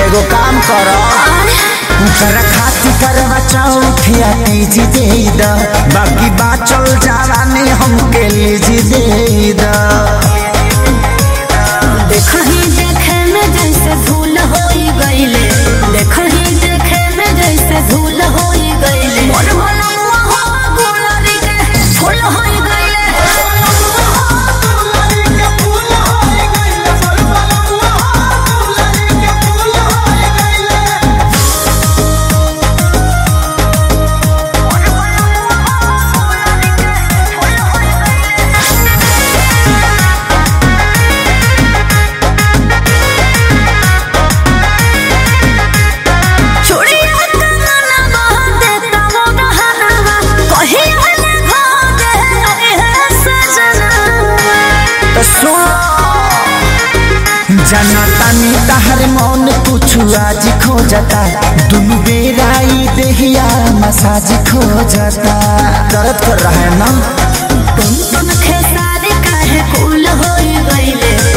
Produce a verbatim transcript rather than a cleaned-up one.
एगो काम करो कर खाती करवा चौथिया तीज दे द बाकी बाचल जवानी हमके लीज दे द। देखही देखे में जैसे धूल होई गइले, देखही देखे में जैसे धूल होई गइले, मोर मनवा हो गुलारी के फूल होई गइले। जाना तानी तहर मन कुछ आज खो जाता, दुनु बेराई देहिया मसाज खो जाता। दर्द कर रहा है ना तुम तुम खेसारी काहे फूल होई गइले।